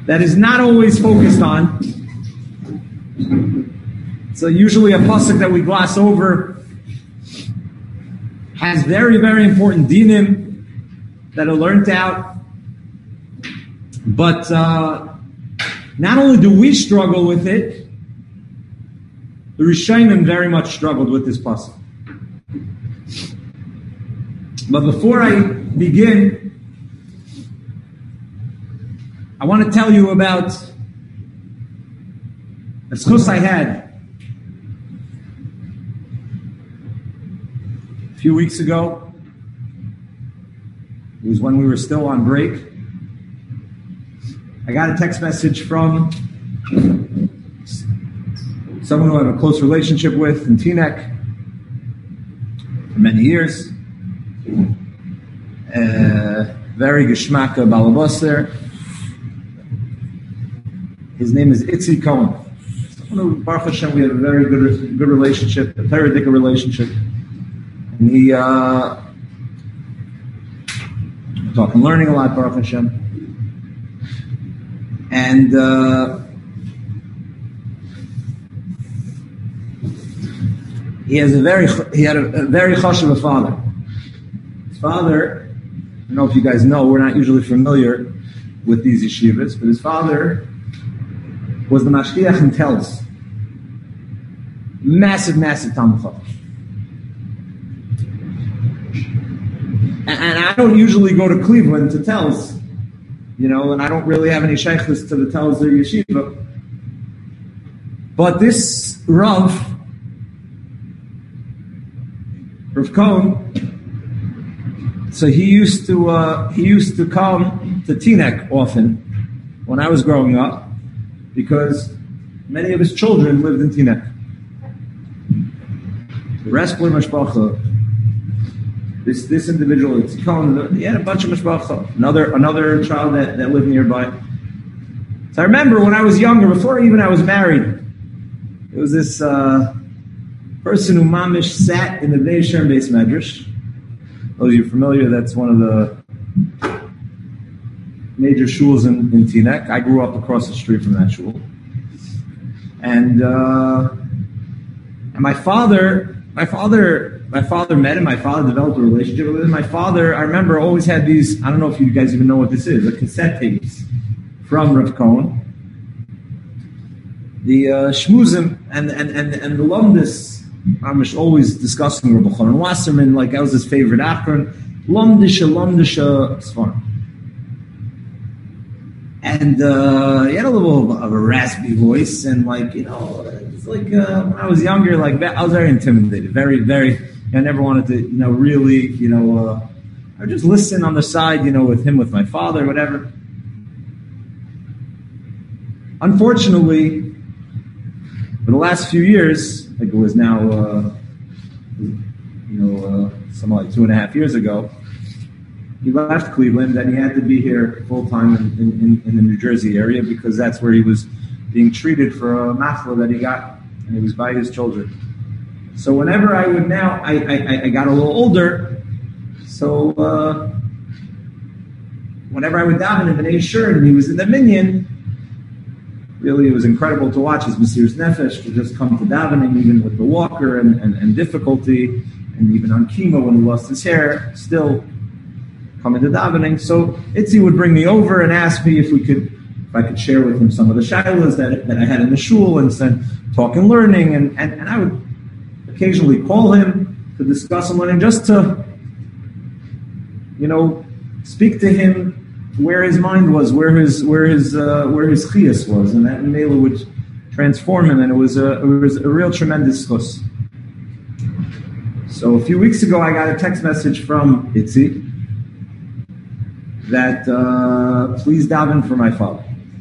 that is not always focused on. So usually a pasuk that we gloss over has very, very important dinim that are learned out. But not only do we struggle with it, the Rishonim very much struggled with this pasuk. But before I begin, I want to tell you about a schus I had a few weeks ago. It was when we were still on break. I got a text message from someone who I have a close relationship with in Teaneck for many years. Very geschmacka balabas there. His name is Itzi Cohen. Baruch Hashem, we have a very good relationship, a Teradika relationship. And he, talking, learning a lot, Baruch Hashem. And he had a very chashuv father. His father, I don't know if you guys know, we're not usually familiar with these yeshivas, but his father was the mashgiach in Telz. Massive Talmud Chacham. And I don't usually go to Cleveland to Telz, and I don't really have any sheikhs to the Telz or yeshiva. But this Rav Cohen, so he used to come to Teaneck often when I was growing up, because many of his children lived in Teaneck. The rest were mashpacha. This individual, it's Cohen, he had a bunch of mashpacha. Another child that lived nearby. So I remember when I was younger, before even I was married, there was this person who mamish sat in the Bnei Shem Beis Medrash. Those of you familiar, that's one of the major shuls in Teaneck. I grew up across the street from that shul. And my father met him. My father developed a relationship with him. My father, I remember, always had these, I don't know if you guys even know what this is, the cassette tapes from Rav Cohen. The shmuzim and the lumdis, I'm always discussing Rabbi Chanan Wasserman, like that was his favorite akron. Lumdisha Sfar. And he had a little of a raspy voice, and it's like when I was younger, I was very intimidated, very, very. I never wanted to, really, I would just listen on the side, with him, with my father, whatever. Unfortunately, for the last few years, it was now, something like 2.5 years ago, he left Cleveland and he had to be here full time in the New Jersey area because that's where he was being treated for a machla that he got, and he was by his children. So whenever I would now, I got a little older, so whenever I would daven in Bnei Shur and he was in the minyan, really it was incredible to watch his Mesiras Nefesh to just come to davening, even with the walker and difficulty, and even on chemo when he lost his hair, still coming to davening. So Itzi would bring me over and ask me if I could share with him some of the shilas that I had in the shul and talk and learning, and I would occasionally call him to discuss and learning, just to, speak to him where his mind was, where his chiyas was, and that Mela would transform him, and it was a real tremendous chus. So a few weeks ago, I got a text message from Itzi that please daven for my father.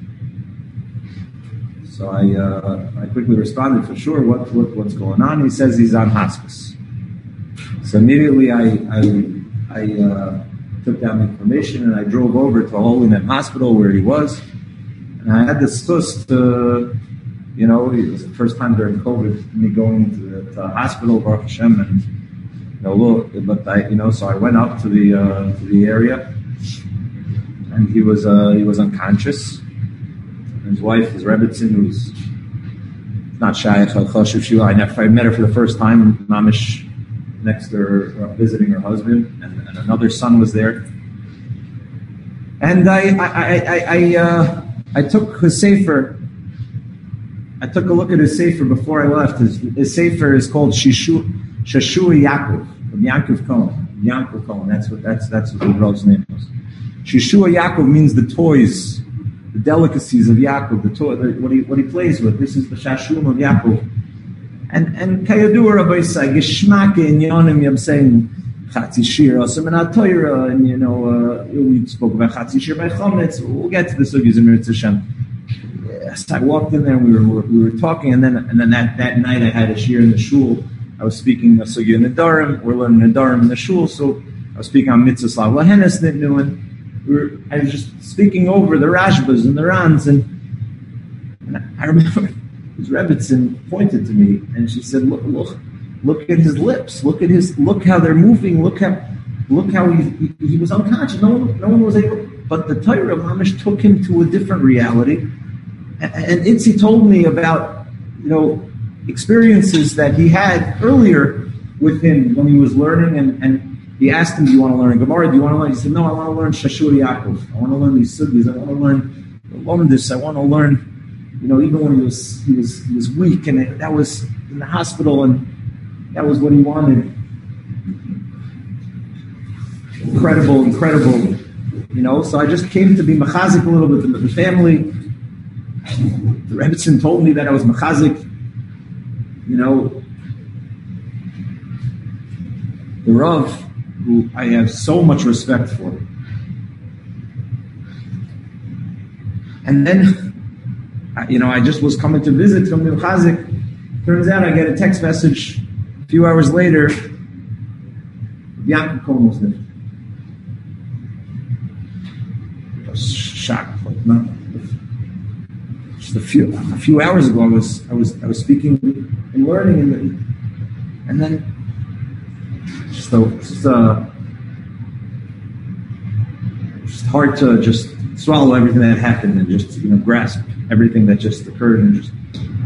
So I quickly responded, for sure, what's going on? He says he's on hospice. So immediately I took down the information and I drove over to Holy Name Hospital where he was. And I had this fuss to, it was the first time during COVID, me going to the hospital, Baruch Hashem, and so I went up to the area, and he was unconscious. his wife, his Rebbetzin, who's not Shaykh al-Khashiv. I met her for the first time, Mamish, next to her, visiting her husband, and another son was there. And I took his sefer. I took a look at his sefer before I left. His sefer is called Shashua Yaakov, from Yaakov Cohen. Yaakov Cohen. That's what the Rav's name was. Shashua Yaakov means the toys, the delicacies of Yaakov, what he plays with. This is the Shashum of Yaakov. And Kayadu Rabbi Say Geshmak in Yonim Yam saying Chatzi Shir Osam and Atoira, and we spoke about Chatzi Shir by Chometz. We'll get to the sugis in Mitzvah Hashem. Yes, I walked in there and we were talking, and then that night I had a shir in the shul. I was speaking a sugya Nadarim. We're learning Nadarim in the shul, so I was speaking on Mitzvah Slav Lahenes Nitnu, and I was just speaking over the Rashbas and the Rans, and I remember his Rebbetzin pointed to me and she said, "Look at his lips. Look how they're moving. Look how he was unconscious. No one was able." But the Torah Mamish took him to a different reality. And Itzi told me about experiences that he had earlier with him when he was learning, and he asked him, "Do you want to learn Gemara? Do you want to learn?" He said, "No, I want to learn Shashua Yaakov. I want to learn these sugis. I want to learn Lomdus. I want to learn." Even when he was weak, and that was in the hospital, and that was what he wanted. Incredible. So I just came to be mechazik a little bit with the family. The Rebbetzin told me that I was mechazik. The Rav, who I have so much respect for. And then, I just was coming to visit from Chazik. Turns out I get a text message a few hours later. Yaakov Cohen was there. I was shocked. Just a few hours ago, I was speaking and learning, and then just hard to just swallow everything that happened and just grasp everything that just occurred, and just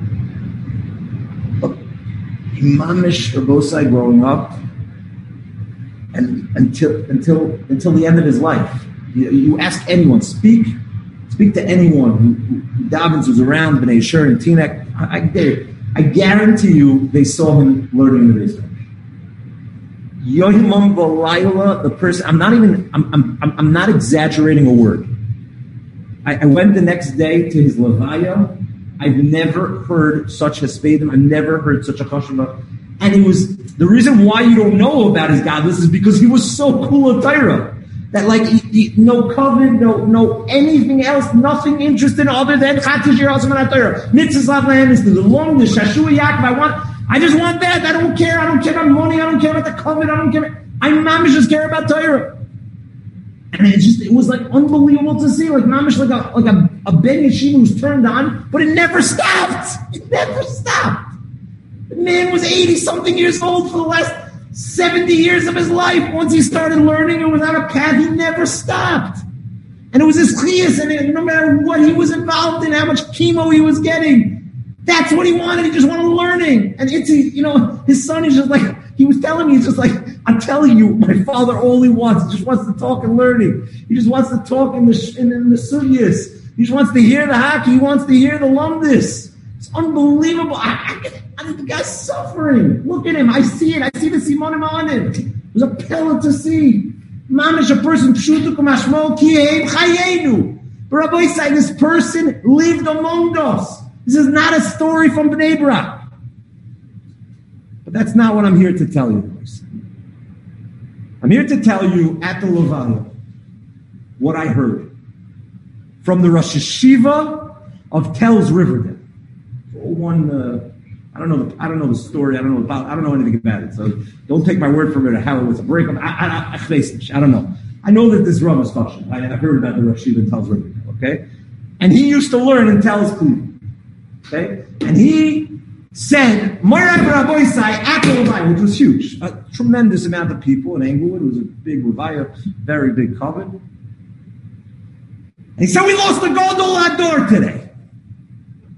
Mamish Rabosai growing up and until the end of his life. You ask anyone, speak to anyone who davens, was around Bnei Shur and Teaneck. I guarantee you they saw him learning in the basement. Yohimam Balayla, the person. I'm not exaggerating a word. I went the next day to his levaya. I've never heard such a spadim. I've never heard such a chashava. And it was the reason why you don't know about his godless is because he was so cool at Torah that no COVID, no anything else, nothing interested other than Chatzi Shir Osam and Torah. Mitzvah Slav Lahenes, the longest Shashua Yaakov. I just want that. I don't care about money. I don't care about the COVID. I don't care. I mamish just care about Torah. And it was like unbelievable to see, like mamish, like a ben yeshiva who's turned on, but it never stopped. It never stopped. The man was 80-something years old for the last 70 years of his life. Once he started learning and was on a path, he never stopped. And it was his chiyas, and no matter what he was involved in, how much chemo he was getting, that's what he wanted. He just wanted learning. And his son is just like, he was telling me, he's just like, I'm telling you, my father all he wants, he just wants to talk and learning. He just wants to talk in the sugyas. He just wants to hear the hockey. He wants to hear the lumdis. It's unbelievable. The guy's suffering. Look at him. I see it. I see the simonim on him. It was a pellet to see. Mamish, a person, pshutuk mashmo kiyeim chayenu. But Rabbi said, this person lived among us. This is not a story from Bnei Brak. But that's not what I'm here to tell you. I'm here to tell you at the Levaya what I heard from the Rosh Yeshiva of Telz Riverdale. I don't know the story. I don't know anything about it. So don't take my word for it. How it was a breakup. I don't know. I know that this Rav is Chashem. I heard about the Rosh Yeshiva in Telz Riverdale. Okay, and he used to learn in Telz Cleveland. Okay, and he said, which was huge, a tremendous amount of people in Englewood. It was a big Revaya, very big coven. And he said, we lost the Gadol Hador today.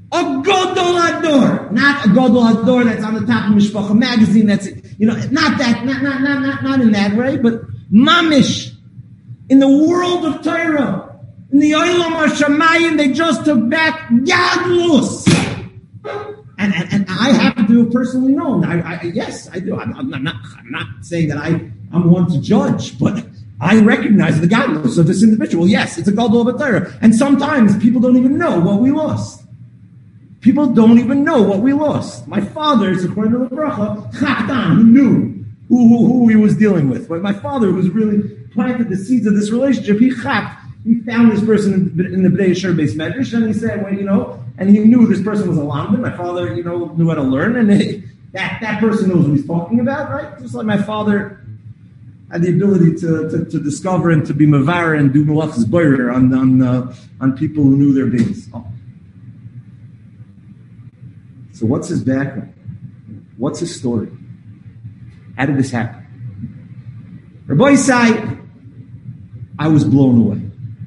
A Gadol Hador, not a Gadol Hador that's on the top of Mishpacha magazine. That's not that, not in that way, but mamish in the world of Torah, in the Olam HaShamayim, they just took back Gadlus, and I happen to have personally known. Yes, I do. I'm not saying that I'm one to judge, but I recognize the Gadlus of this individual. Yes, it's a Gadol of Torah, and sometimes people don't even know what we lost. People don't even know what we lost. My father, according to the bracha, Chakdan, he knew who he was dealing with. But my father, who's really planted the seeds of this relationship, he found this person in the Bnei Yisrael base medrash, and he said, and he knew this person was a lamdan. My father, knew how to learn, and that person knows what he's talking about, right? Just like my father had the ability to discover and to be mavar and do malachas boyer on people who knew their beings. So what's his background? What's his story? How did this happen? Rabbi Isai, I was blown away.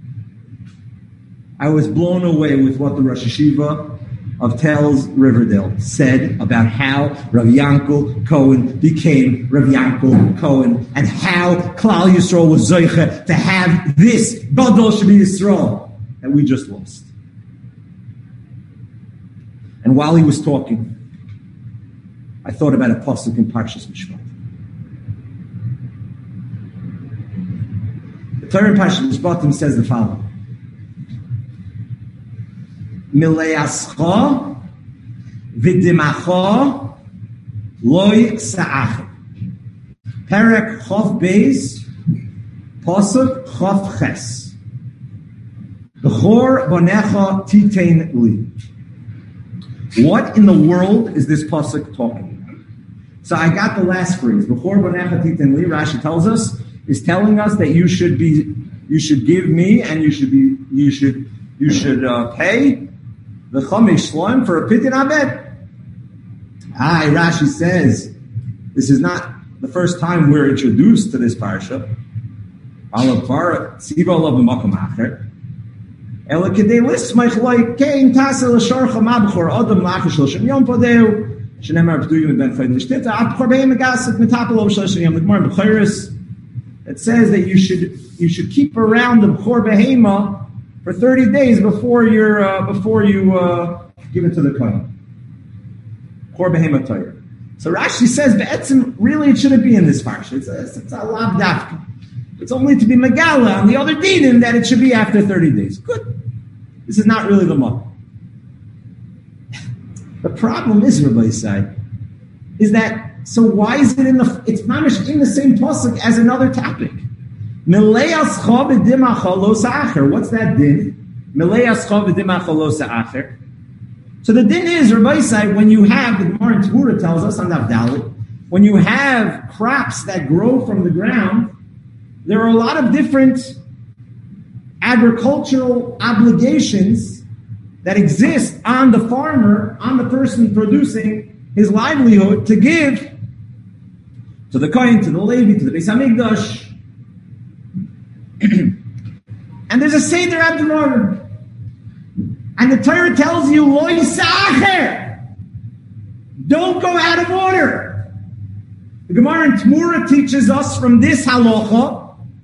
I was blown away with what the Rosh Hashiva of Telz Riverdale said about how Rav Yankel Cohen became Rav Yankel Cohen and how Klal Yisrael was zoiche to have this Gadol Sheb'i Yisrael that we just lost. And while he was talking, I thought about a pasuk in Parshas Mishpat. The Torah in Parshas Mishpatim says the following: Mileascha v'dimacha loy sa'ach. Perek Chof Beis, pasuk Chof Ches. B'chor bonecha titein li. What in the world is this pasuk talking about? So I got the last phrase. B'chor bonecha titein li. Rashi tells us, is telling us that you should give me, and you should pay the chamesh shloim for a pitin abed. Rashi says this is not the first time we're introduced to this parsha. Alav par tziva alav b'makom acher. Ela kedei lismach like kein tasel l'shorcha mabchor adam lachar shloshim yom podeu shenemar p'duyim ben fayid l'shtita abchor behem megaset mitapelo shloshim yom l'gmar b'chayris. It says that you should keep around the b'chor behema for 30 days before you give it to the kohen. B'chor behema Torah. So Rashi says, be'etzim, really it shouldn't be in this parsha. It's a lav dafka. It's only to be megala on the other dinim that it should be after 30 days. Good. This is not really the model. The problem is, Rabbi Isai, is that, so why is it it's mamish in the same pasuk as another topic? Mileascha v'dimacha lo sa'acher. What's that din? Mileascha v'dimacha lo sa'acher. So the din is, Rabbi Isai, when you have, the Gemara in Tvura tells us on Daf Dalet, when you have crops that grow from the ground, there are a lot of different agricultural obligations that exist on the farmer, on the person producing his livelihood, to give to the Kohen, to the Levi, to the Beis Hamikdash. And there's a Seder Abdullah. And the Torah tells you, Lo Yisacher, don't go out of order. The Gemara in Tmura teaches us from this halacha,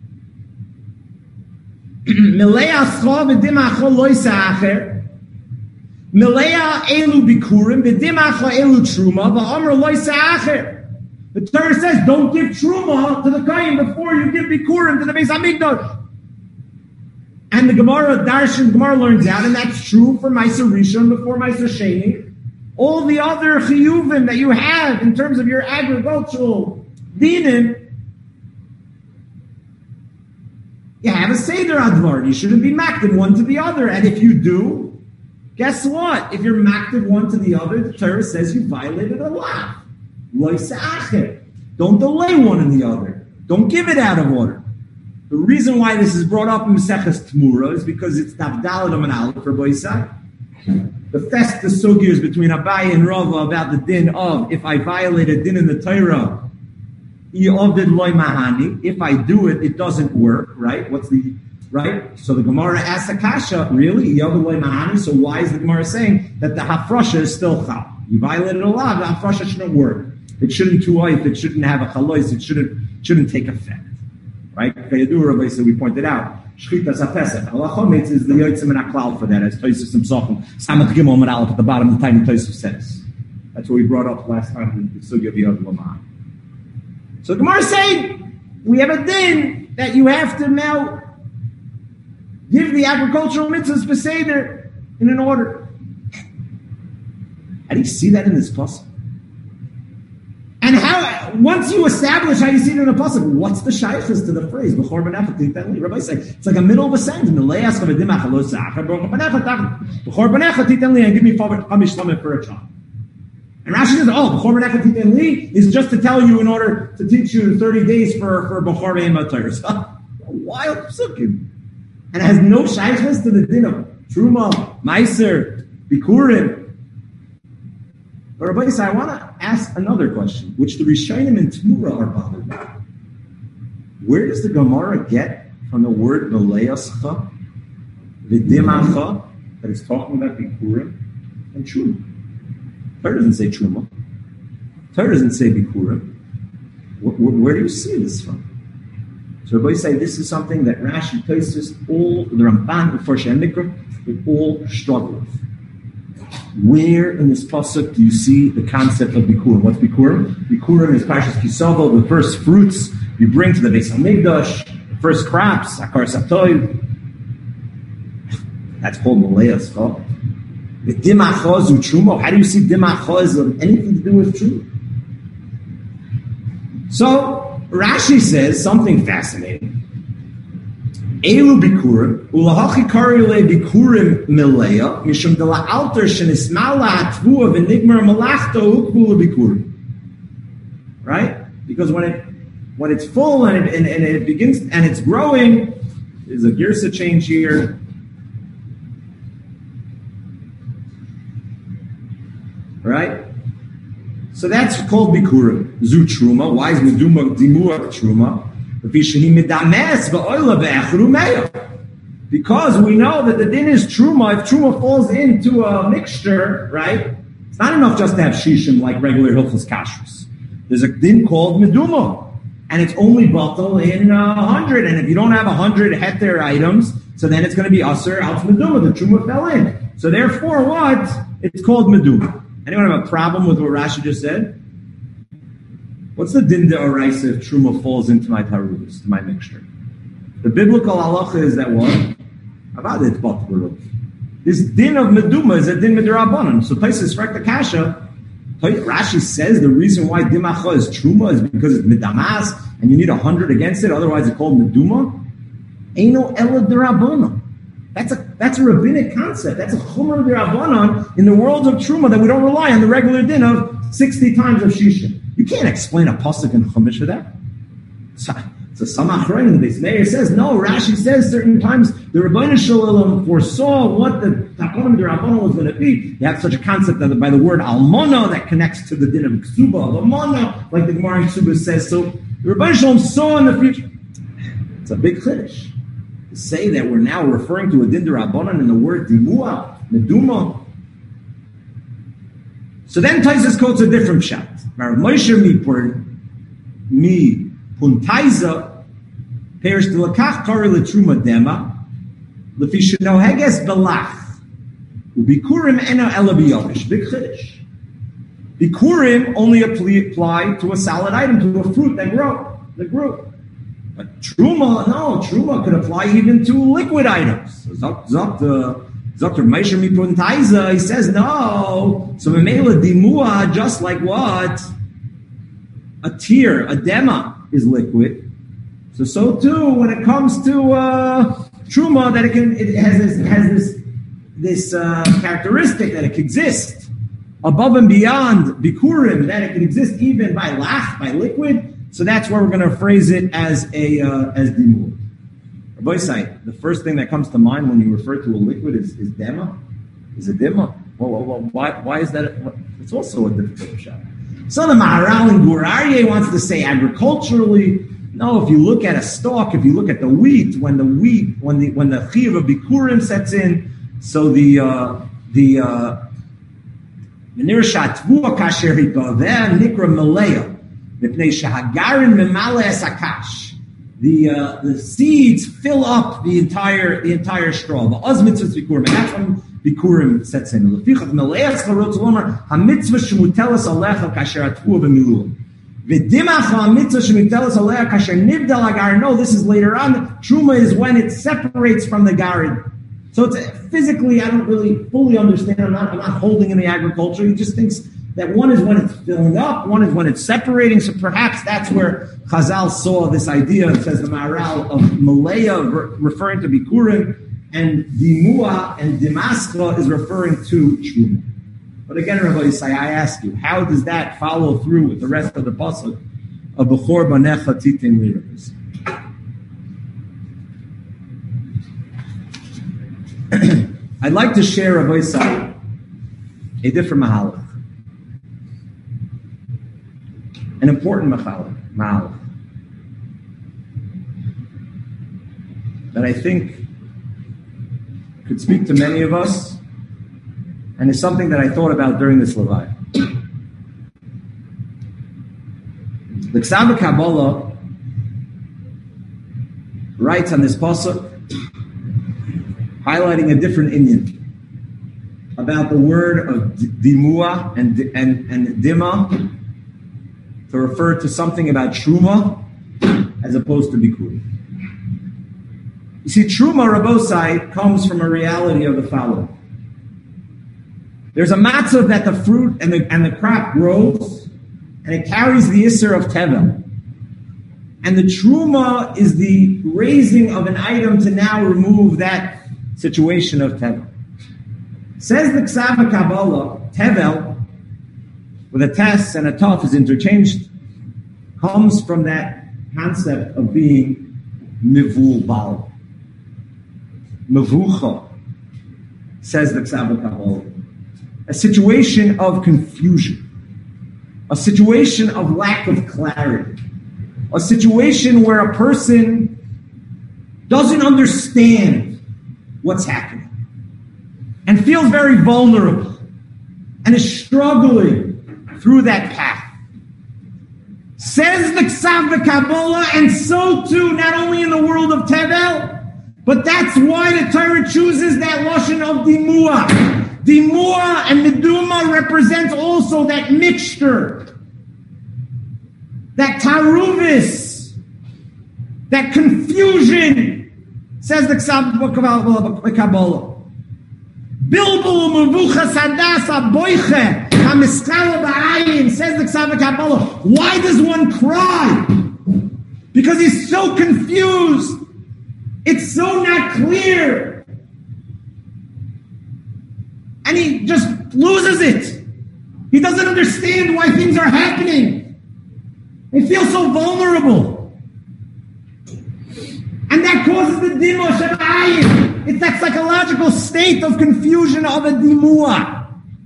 Milei ascha v'dimacha lo yisacher, Milei elu bikurim v'dimacha elu truma v'amr lo yisacher. The Torah says, don't give truma to the kohen before you give bikurim to the Beis Hamikdash. And the Gemara learns out, and that's true for Ma'aser Rishon before Ma'aser Sheni. All the other chiyuvim that you have in terms of your agricultural dinim, you have a Seder Advar. You shouldn't be maktiv one to the other. And if you do, guess what? If you're maktiv one to the other, the Torah says you violated a law. Lo yisa'acher. Don't delay one in the other. Don't give it out of order. The reason why this is brought up in Maseches Tmura is because it's Daf Daled Amud Aleph for Boisai. The Festus Sugyas between Abaye and Rava about the din of, if I violate a din in the Torah, if I do it, it doesn't work, right? What's the right? So the Gemara asks Akasha, really? So why is the Gemara saying that the hafrasha is still chal? You violated a law, the hafrasha shouldn't work. It shouldn't tuoif, it shouldn't have a chalois, it shouldn't take effect. Right? Rabbi said we pointed out. Shchitas HaPesach. Allah Chometz is the Yotzim and Aklal for that, as Tosfos himself, Samach Gimel Amud Aleph at the bottom of the tiny Tosfos says. That's what we brought up last time in the Sugya of Yod Lamah. So the Gemara is saying, we have a din that you have to now give the agricultural mitzvahs beseder in an order. How do you see that in this pasuk? And how, once you establish how you see it in the pasuk, what's the shaykhs to the phrase? B'chor b'nefach titen li. Rabbi say it's like a middle of a sentence. B'chor b'nefach titen li, and give me chamish shlamim for a child. And Rashi says, b'chor b'nefach titen li is just to tell you in order to teach you 30 days for b'chor b'nefach Torah. So, wild psukim. And it has no shaykhs to the din of Truma, Meiser, Bikurim. But Rabbi said, I want to ask another question, which the Rishonim and Tmura are bothered by. Where does the Gemara get from the word V'leascha, V'dimacha, that it's talking about Bikurim and Truma? Torah doesn't say Truma. Torah doesn't say Bikurim. Where do you see this from? So Rabbi say this is something that Rashi, Tosfos, all the Ramban, the Farshei Mikra, they all struggle with. Where in this pasuk do you see the concept of Bikurim? What's Bikurim? Bikurim is Parshas Kisavo, the first fruits you bring to the Beis Hamikdash, the first crops, Akar Satoy. That's called Maleas. The Dimacha zu Truma. How do you see Dimacha as anything to do with Truma? So Rashi says something fascinating. Elu bikurim, ulahachi kari le bikurim milea, mishum de la alter shenismala atvua v'nigmar malachto ukbula bikurim. Right? Because when it's full and it begins and it's growing, there's a girsa change here. Right? So that's called bikurim. Zu truma. Why is meduma dimua truma? Because we know that the din is truma. If truma falls into a mixture, right? It's not enough just to have shishim like regular hilchos kashrus. There's a din called meduma, and it's only batal in 100. And if you don't have 100 heter items, so then it's going to be aser out meduma. The truma fell in. So therefore, what? It's called meduma. Anyone have a problem with what Rashi just said? What's the din de'oraisa if truma falls into my tarubis, to my mixture? The biblical halacha is that what? About it, this din of meduma is a din midrabanan. So Tosfos strike the kasha. Rashi says the reason why dimacha is truma is because it's midamas and you need 100 against it. Otherwise, it's called meduma. Eino ela derabanan. That's a rabbinic concept. That's a chumrah derabanan in the world of truma that we don't rely on the regular din of 60 times of shishim. You can't explain a pasuk in Chumash for that. So Samach Rein, the Beis Meir says, no, Rashi says certain times the Rebbeinu Shalom foresaw what the Takonim D'Rabbanan was going to be. You have such a concept that by the word almona that connects to the din of ksuba, of almona, like the Gemara in Ksuba says. So the Rebbeinu Shalom saw in the future. It's a big chiddush to say that we're now referring to a din D'Rabbanan in the word dimua, meduma. So then Tosfos quotes a different shot. Moshe mi puntaiza perish de lakach kari letruma dema lefi shenoheges belach ubikurim eno ela biyomish big chiddush. Bikurim only apply to a solid item, to a fruit that grew. But truma could apply even to liquid items. Dr. Moshe mi puntaiza, he says no. So memela dimua, just like what? A tear, a dema is liquid. So too, when it comes to truma, that it has this characteristic that it can exist above and beyond bikurim, that it can exist even by liquid. So that's where we're going to phrase it as dimua. Rabbi say, the first thing that comes to mind when you refer to a liquid is dema. Is a dema? Well, why is that? It's also a difficult shot. So the Maharal in Gur Aryeh wants to say agriculturally, No, if you look at a stalk, if you look at the wheat, when the chiyuv of bikurim sets in, so the Menir shatvua kasher hikaveh nikra malaya mipnei shahagarin memale es hakash. The seeds fill up the entire straw. The mitzvahs bikurim, and that's when bikurim sets in. Lefichach maleas charot zolomar hamitzvah shemutelas alecha kasher atvua b'miluah. V'dimach hamitzvah shemutelas alecha kasher nibdal hagarin. No, this is later on. Truma is when it separates from the garin. So it's physically, I don't really fully understand. I'm not holding in the agriculture. He just thinks that one is when it's filling up, one is when it's separating. So perhaps that's where Chazal saw this idea. It says the Maharal of Malaya referring to Bikurim, and Dimua and Dimaska is referring to Truma. But again, Rabbi Yisai, I ask you, how does that follow through with the rest of the pasuk of Bechor Banecha Titin Liras? I'd like to share, Rabbi Yisai, a different mahalach. An important mahalach that I think could speak to many of us, and is something that I thought about during this Levaya. The Ksava Kabbalah writes on this pasuk, highlighting a different inyan about the word of dimua and dima to refer to something about truma as opposed to bikur. You see, truma, Rabosai, comes from a reality of the following. There's a matzah that the fruit and the crop grows, and it carries the isser of tevel. And the truma is the raising of an item to now remove that situation of tevel. Says the Ksava Kabbalah, tevel, with a tes and a taf is interchanged, comes from that concept of being mivulbal. Mevucha, says the Ksava Kabbalah. A situation of confusion. A situation of lack of clarity. A situation where a person doesn't understand what's happening and feels very vulnerable and is struggling through that path. Says the Ksava Kabbalah, and so too, not only in the world of Tevel, but that's why the Torah chooses that lashon of Dimua. Dimua and Meduma represents also that mixture, that taruvis, that confusion. Says the Ksava Kabbalah. Bilbul mevuchas hadasa boiche hamiskala ba'ayin. Says the Ksava Kabbalah. Why does one cry? Because he's so confused. It's so not clear. And he just loses it. He doesn't understand why things are happening. He feels so vulnerable. And that causes the dimua shab'ayin. It's that psychological state of confusion of a dimua.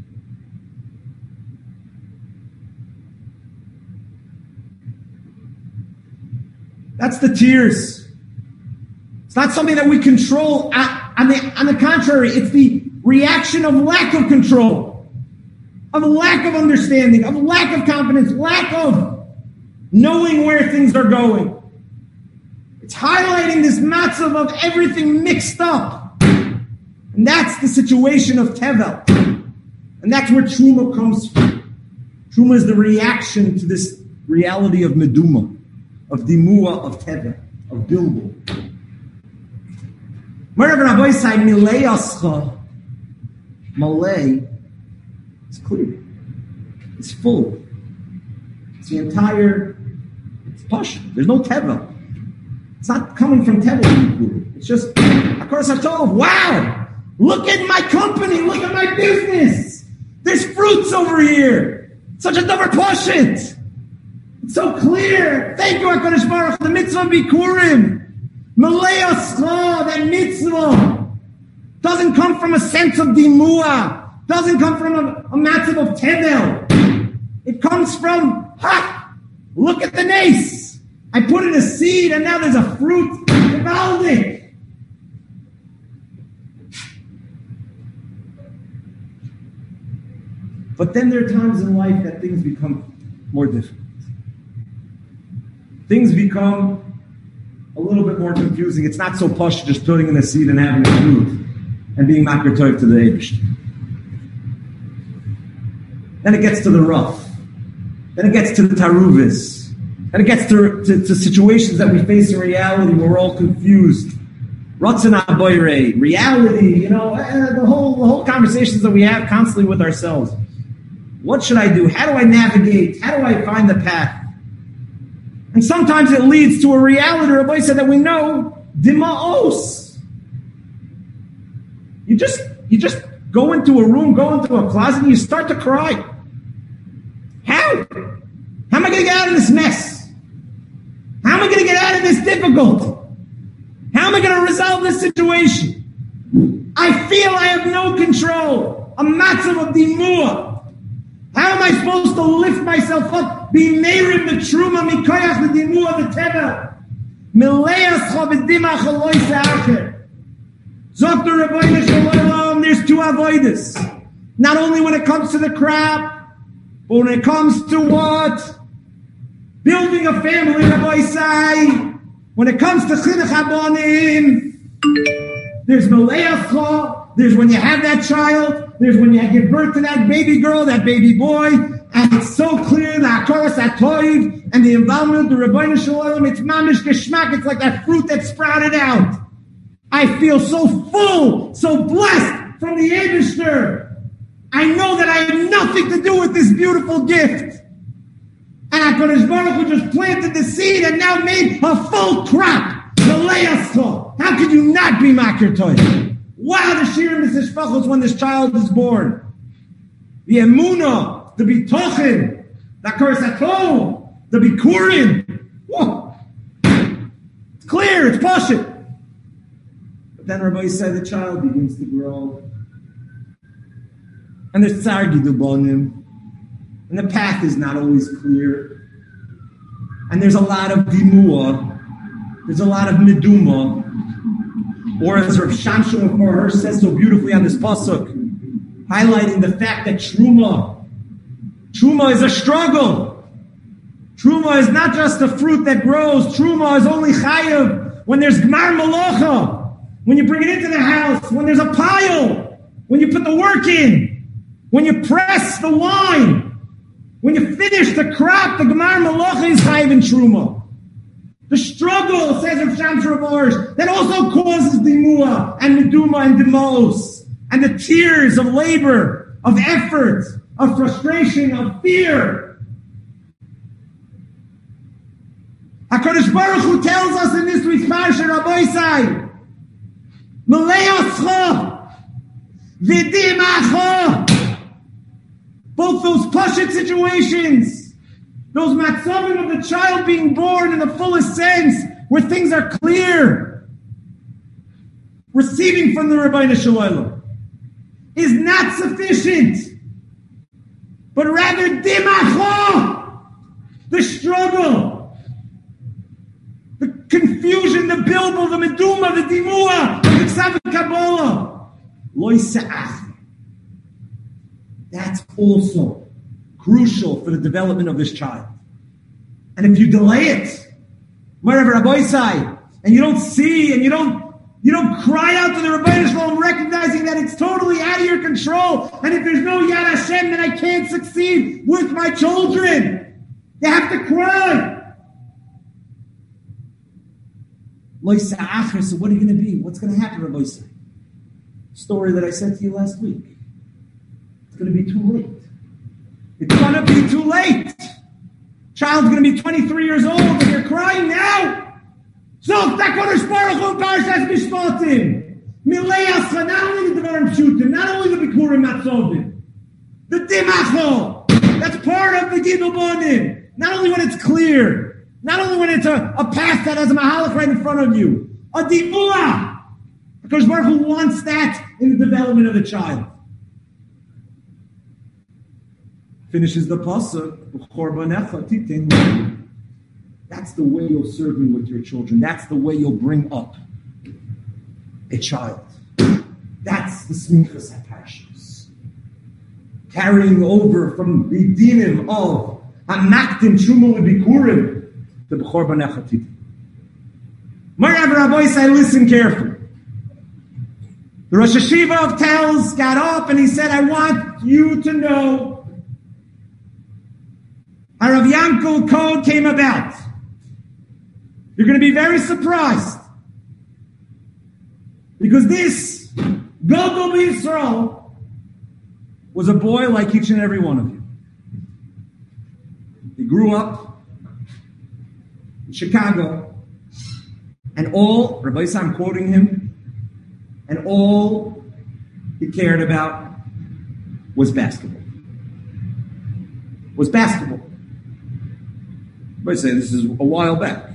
That's the tears. It's not something that we control. On the contrary, it's the reaction of lack of control, of lack of understanding, of lack of confidence, lack of knowing where things are going. It's highlighting this matzav of everything mixed up. And that's the situation of Tevel. And that's where Truma comes from. Truma is the reaction to this reality of Meduma, of Dimua, of Tevel, of Bilbul. Malay is clear. It's full. It's the entire, it's Pasha. There's no Tevel. It's not coming from Tevel. It's just, Hakaras HaTov, wow! Look at my company, look at my business! There's fruits over here! Such a davar pashut! It's so clear! Thank you, HaKadosh Baruch Hu, the mitzvah bikurim! Malay Ascha, that mitzvah, doesn't come from a sense of dimua, doesn't come from a matzav of tevel. It comes from, look at the nace! I put in a seed and now there's a fruit. Gewaldig. But then there are times in life that things become more difficult. Things become a little bit more confusing. It's not so posh just putting in a seed and having a fruit and being makir tov to the Eibush. Then it gets to the rough. Then it gets to the taruvis. Then it gets to situations that we face in reality where we're all confused. Ratzon haboire, reality, the whole conversations that we have constantly with ourselves. What should I do? How do I navigate? How do I find the path? And sometimes it leads to a reality, Rabbi said, that we know, dima'os. You just go into a room, go into a closet, and you start to cry. How? How am I going to get out of this mess? How am I going to get out of this difficulty? How am I going to resolve this situation? I feel I have no control. A matzav of dimua. How am I supposed to lift myself up? Be meirim the truma mikoyach the dimua the teva. Mileas chavedimach aloi se'acher. Zokter Rebbeinu Shalom, there's two avodas. Not only when it comes to the crap, but when it comes to what? Building a family, Rabbi Say. When it comes to chinuch habonim, there's meleachcha, there's when you have that child, there's when you give birth to that baby girl, that baby boy, and it's so clear, the hakaras hatoiv, and the involvement of the Rebbeinu Shalom, it's mamish geschmack, it's like that fruit that sprouted out. I feel so full, so blessed from the Eibishter. I know that I have nothing to do with this beautiful gift. And HaKadosh Baruch Hu just planted the seed and now made a full crop. How could you not be makir tov? Wow, the shirim is hishpachos when this child is born. The emunah, the bitochen, the hakaras hatov, the bikurim. Whoa. It's clear, it's pashut. But then Rabbi said the child begins to grow. And there's tsar gidul bonim. And the path is not always clear. And there's a lot of dimua. There's a lot of meduma. Or as Rav Shamshon Korher says so beautifully on this pasuk, highlighting the fact that truma is a struggle. Truma is not just a fruit that grows. Truma is only chayav when there's gmar malacha, when you bring it into the house, when there's a pile, when you put the work in, when you press the wine. When you finish the crop, the Gemar Malacha is chayiv in Truma. The struggle, says Rav Shamshon Korher, that also causes dimua and meduma and demos, and the tears of labor, of effort, of frustration, of fear. HaKadosh Baruch Hu tells us in this week's Parsha, Rabbi Say, Meleascha, V'dimacha. Both those pashut situations, those matzavim of the child being born in the fullest sense, where things are clear, receiving from the Rebbeinu Shalom, is not sufficient, but rather dimacha, the struggle, the confusion, the bilbul, the meduma, the dimua, the ksav kabbalah, loy se'ach. That's also crucial for the development of this child. And if you delay it, wherever Rabbi Say, and you don't see, and you don't cry out to the Rebbeinu Shalom, recognizing that it's totally out of your control, and if there's no Yad Hashem, then I can't succeed with my children. You have to cry. So what are you going to be? What's going to happen, Rabbi Say? Story that I said to you last week. It's going to be too late. It's going to be too late. Child's going to be 23 years old and you're crying now. So, HaKadosh Baruch Hu Parshas Mishpatim. Mileascha, not only the Devarim Pshutim, not only the Bikurim Matzovim, the Dimacho, that's part of the Gidul Bonim. Not only when it's clear, not only when it's a path that has a mahalach right in front of you, a Dimua. HaKadosh Baruch Hu wants that in the development of the child. Finishes the pasuk. That's the way you'll serve me with your children. That's the way you'll bring up a child. That's the smichas HaParshas. Carrying over from the dinim of Hamaktim Truma L'Bikurim to B'chor Banei Chatita. Morav Rabbi say, listen carefully. The Rosh Hashiva of Telz got up and he said, I want you to know how Rav Yankel Code came about. You're going to be very surprised. Because this Gadol B'Yisrael was a boy like each and every one of you. He grew up in Chicago, and all, Rabbi Yisrael, I'm quoting him, and all he cared about was basketball. Was basketball. Rabbi say this is a while back.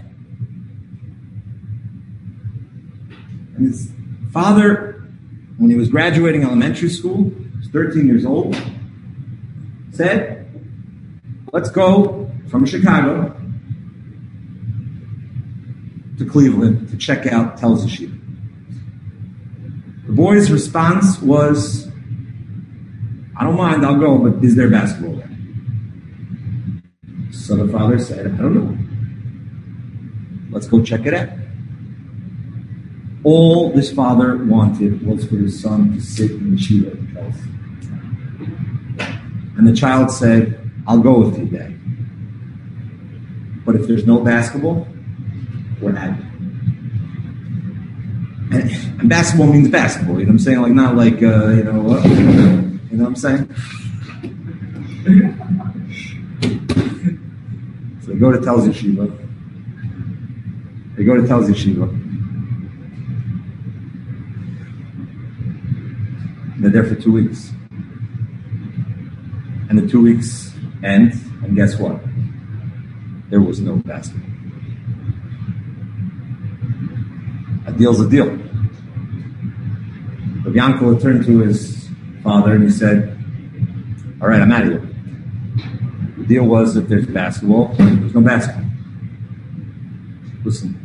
And his father, when he was graduating elementary school, he was 13 years old, said, let's go from Chicago to Cleveland to check out Telz Yeshiva. The boy's response was, I don't mind, I'll go, but is there basketball there? So the father said, I don't know. Let's go check it out. All this father wanted was for his son to sit in the yeshiva in Telz. And the child said, I'll go with you, Dad. But if there's no basketball, we're out. And basketball means basketball, you know what I'm saying? Like, not like, you know what? You know what I'm saying? So they go to Telz Yeshiva. They're there for 2 weeks. And the 2 weeks end, and guess what? There was no basketball. A deal's a deal. Rav Yankel turned to his father and he said, all right, I'm out of here. The deal was if there's basketball, there's no basketball. Listen.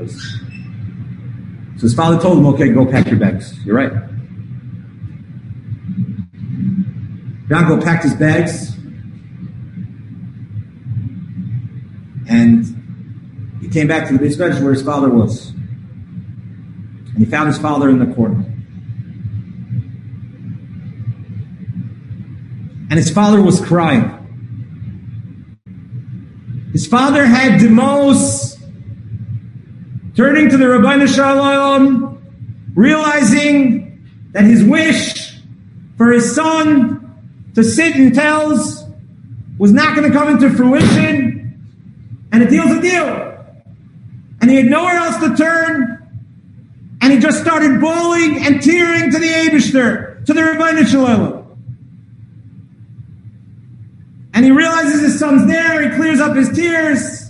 So his father told him, okay, go pack your bags. You're right. Yankel packed his bags and he came back to the base bench where his father was. And he found his father in the corner. And his father was crying. His father had demos, turning to the Rabbeinu Shalom, realizing that his wish for his son to sit in Telz was not going to come into fruition, and a deal's a deal. And he had nowhere else to turn, and he just started bawling and tearing to the Eibishter, to the Rabbeinu Shalom. And he realizes his son's there, he clears up his tears,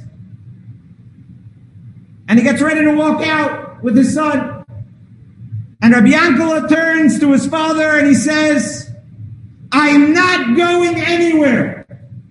and he gets ready to walk out with his son. And Rabbi Yankel turns to his father and he says, I am not going anywhere.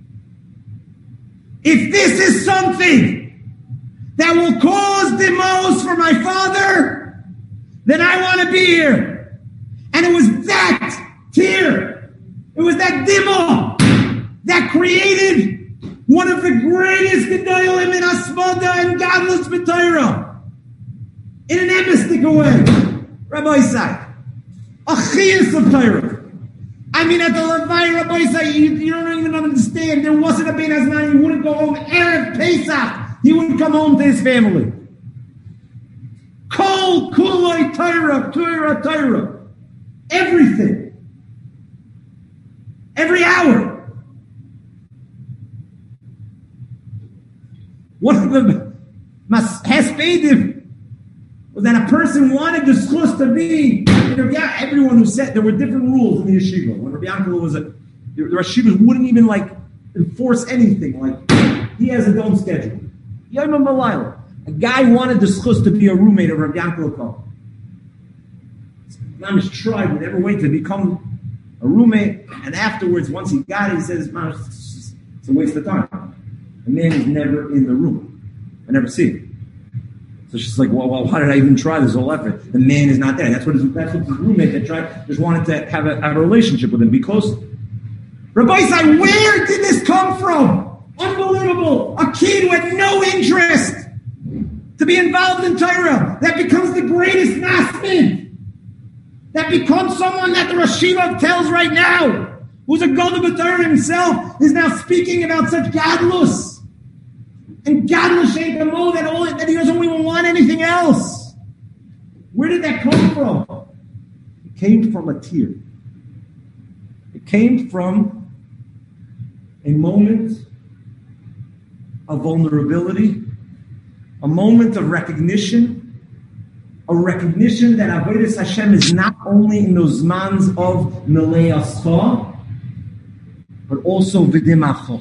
If this is something that will cause demos for my father, then I want to be here. And it was that tear, it was that demo that created one of the greatest gedolim in Asmada and Gadlus B'Torah. In an emistic way. Rabbi Isai. A chiyas of Torah. I mean, at the Levi, Rabbi Isai, you don't even understand. There wasn't a Ben Azman. He wouldn't go home. Erev Pesach, he wouldn't come home to his family. Kol kuloi Torah, Torah. Everything. Every hour. One of the Haspedim was that a person wanted the schus to be, everyone who said, there were different rules in the yeshiva. When Rabbi Yankel was the yeshivas wouldn't even enforce anything. He has his own schedule. Yom Malayla. A guy wanted the schus to be a roommate of Rabbi Yankel. Mamish tried with every way to become a roommate, and afterwards, once he got it, he says, it's a waste of time. The man is never in the room. never see it. So she's like, well, why did I even try this whole effort? The man is not there. That's what his roommate that just wanted to have a relationship with him, be close. Rabbi Isai, where did this come from? Unbelievable. A kid with no interest to be involved in Torah. That becomes the greatest nasmid. That becomes someone that the Rosh Yeshiva tells right now, who's a Gadol b'Torah himself, is now speaking about such gadlus. And gadlus ain't the mo that he doesn't even want anything else. Where did that come from? It came from a tear. It came from a moment of vulnerability, a moment of recognition, a recognition that Avodas Hashem is not only in those zmans of Milei Ascha, but also V'dim Acho.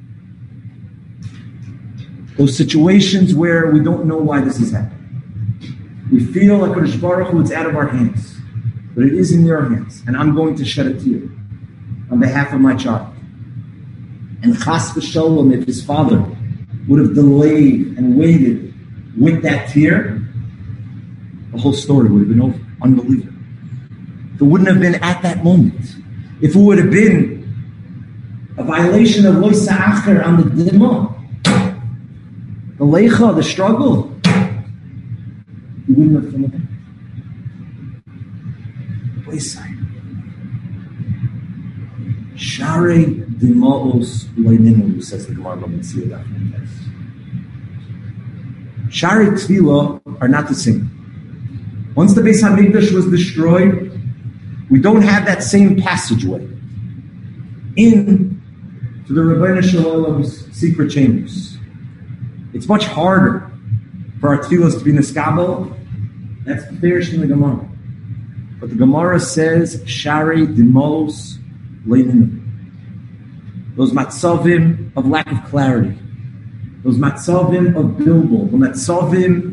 Those situations where we don't know why this is happening. We feel like Kodesh Baruch Hu, it's out of our hands, but it is in your hands, and I'm going to shed a tear on behalf of my child. And Chas v'Shalom, if his father would have delayed and waited with that tear, the whole story would have been over. Unbelievable. It wouldn't have been at that moment. If it would have been a violation of Lo Sa'acher on the Dima, the Leicha, the struggle, he wouldn't have finished it. Lo Sa'acher. Share Dima'os Loininu, says the Gemara of Mitzvah. Share Tefillah are not the same. Once the Beis HaMikdash was destroyed, we don't have that same passageway in to the Rebbeinu Shalom's secret chambers. It's much harder for our tefillos to be neskabel. That's the Farish in the Gemara. But the Gemara says, Shari Dimos Leinu. Those matzavim of lack of clarity. Those matzavim of bilbul. The matzavim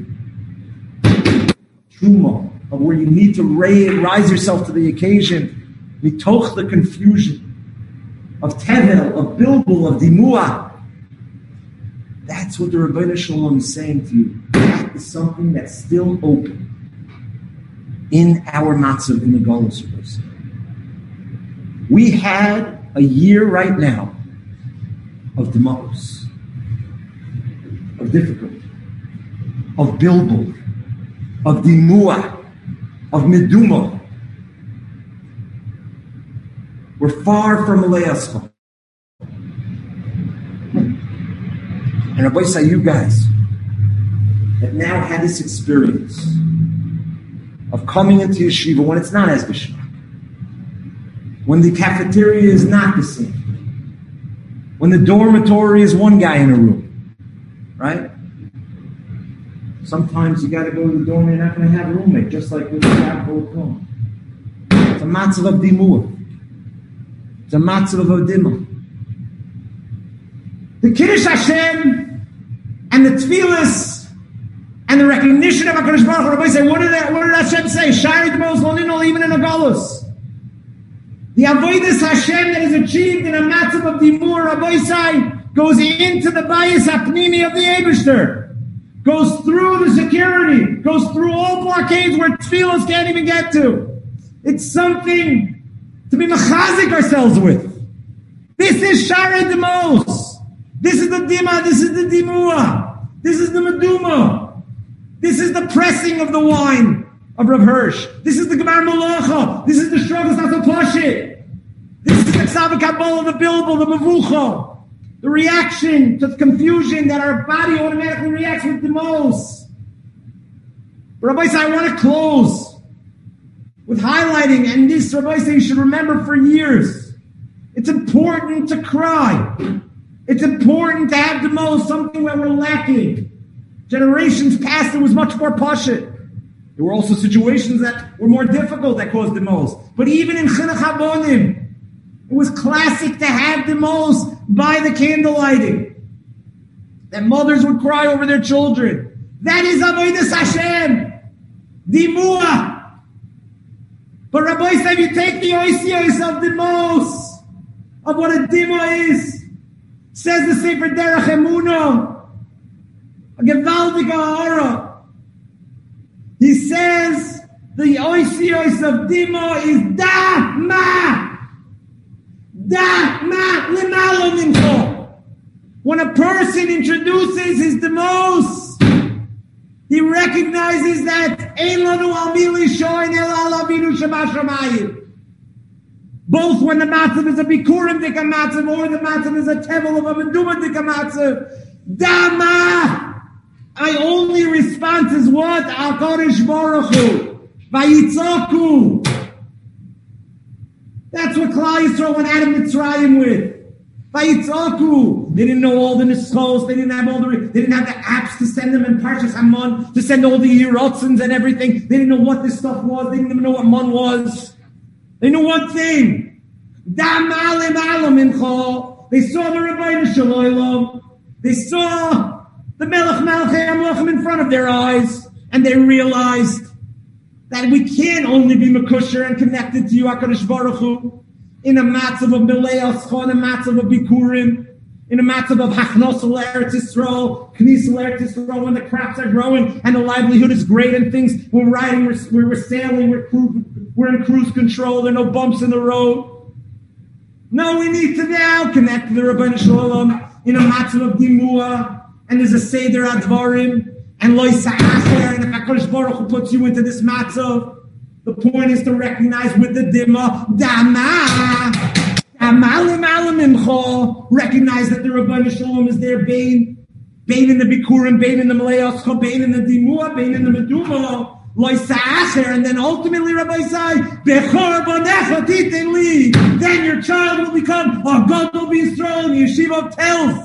truma, of where you need to rise yourself to the occasion, mitoch the confusion of tevel, of bilbul, of dimua. That's what the Rebbeinu Shalom is saying to you. That is something that's still open in our matzav in the Golus Rebbeinu. We had a year right now of demos, of difficulty, of bilbul, of dimua, of meduma. We're far from Milei Ascha. And Rabbi say, you guys that now had this experience of coming into yeshiva when it's not as b'shmak, when the cafeteria is not the same, when the dormitory is one guy in a room, right? Sometimes you got to go to the dorm and you're not going to have a roommate, just like with the Yaakov Kohen. It's a matzav of dimua. It's a matzav of dimah. The Kiddush Hashem and the tefillas and the recognition of HaKadosh Baruch Hu, Rabbi say, what did Hashem say? Shari Dmos Lonino, even in a galus. The avodas Hashem that is achieved in a matzav of dimur, Rabbi say, goes into the bayis hapnimi of the Eibishter. Goes through the security, goes through all blockades where tefillos can't even get to. It's something to be mechazik ourselves with. This is Shari Demos. This is the Dima, this is the Dimua. This is the Meduma. This is the pressing of the wine of Rav Hirsch. This is the Gemar Malacha. This is the struggles not to push it. This is the Ksava Kabbalah, the Bilbul, the Mavucha. The reaction to the confusion that our body automatically reacts with the most. Rabbi said, I want to close with highlighting, and this Rabbi said you should remember for years. It's important to cry. It's important to have the most, something that we're lacking. Generations past, it was much more pashut. There were also situations that were more difficult that caused the most. But even in Chinuch Habonim, it was classic to have the most by the candle lighting. That mothers would cry over their children. That is Avodas Hashem. Dimua. But Rabbi said, you take the oisios of the most, of what a dimua is. Says the Sefer Derech Emunah. A gewaltige hara. He says the oisios of Dima is da ma limalo mincho. When a person introduces his demos, he recognizes that ein lanu al mili shoin el al avinu shamashamayim. Both when the matzav is a bikurim dika matzav or the matzav is a tevel of a meduma dika matzav. Dama! I only respond is what? HaKadosh Baruch Hu. Vayitzoku. That's what Klal Yisrael went out of Mitzrayim with. Vayitzoku. They didn't know all the nischos. They didn't have the apps to send them in Parshas Hamon, to send all the Yerotzins and everything. They didn't know what this stuff was. They didn't even know what Mon was. They knew one thing. They saw the Rebbeinu Shalom. They saw the Melech Malchei HaMelechim in front of their eyes, and they realized that we can't only be Mekusher and connected to you, HaKadosh Baruch Hu, in a matzav of Milei Ascha, in a matzav of Bikurim, in a matzav of Hachnos L'Eretz Yisrael, Knis L'Eretz Yisrael, when the crops are growing and the livelihood is great and things, we're riding, we're sailing, we're in cruise control, there are no bumps in the road. No, we need to now connect to the Rebbeinu Shalom in a matzav of Dimua, and there's a Seder Advarim, and Lo Yisa'acher, and if HaKadosh Baruch Hu puts you into this matzav, the point is to recognize with the Dima, recognize that the Rebbeinu Shalom is there, Bain in the Bikurim, Bain in the Milei Ascha, Bain in the Dimua, Bain in the Meduma, Lo Yisa'acher, and then ultimately Rabbi Say, Bechor Bonecha Titen Li, then your child will become a Gadol B'Yisrael, Yeshiva tells.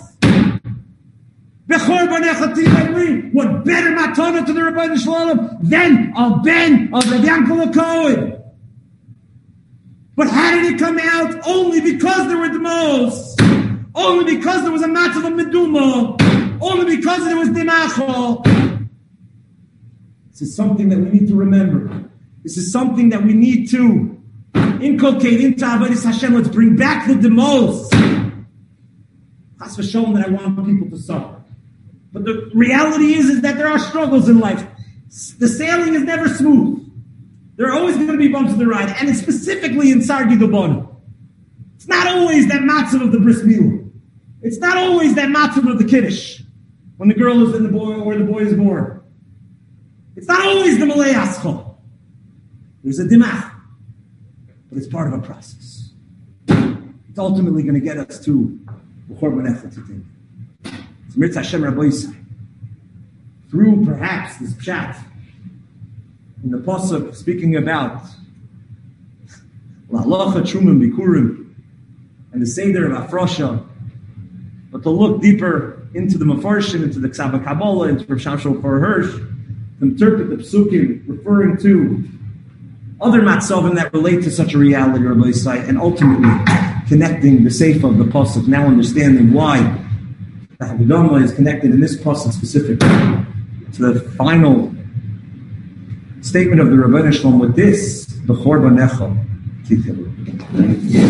What better matana to the Rebbeinu Shalom than a ben of the Yankel Cohen? But how did it come out? Only because there were demos. Only because there was a matzav of Meduma. Only because there was Dimachol. This is something that we need to remember. This is something that we need to inculcate into Avodas Hashem. Let's bring back the demos. Chas v'sholom that I want people to suffer. But the reality is that there are struggles in life. The sailing is never smooth. There are always going to be bumps in the ride, and it's specifically in Sargi Dobon. It's not always that matzav of the bris milah. It's not always that matzav of the kiddush when the girl is in the boy or the boy is born. It's not always the Milei Ascha. There's a dimach, but it's part of a process. It's ultimately going to get us to B'chor Bonecha Titen. Mirz Hashem Rabbi Yisai, through perhaps this pshat in the pasuk speaking about La'alacha Trumim Bikurim and the Seder of Afrosha, but to look deeper into the Mefarshim, into the Ksava Kabbalah, into Rav Shamshon Hirsch, to interpret the psukim referring to other matzavim that relate to such a reality, Rabbi Yisai, and ultimately connecting the Seifa of the pasuk, now understanding why the Haggadah is connected in this pasuk specifically to the final statement of the Rebbeinu Shalom with this, B'chor Bonecha Titen Li.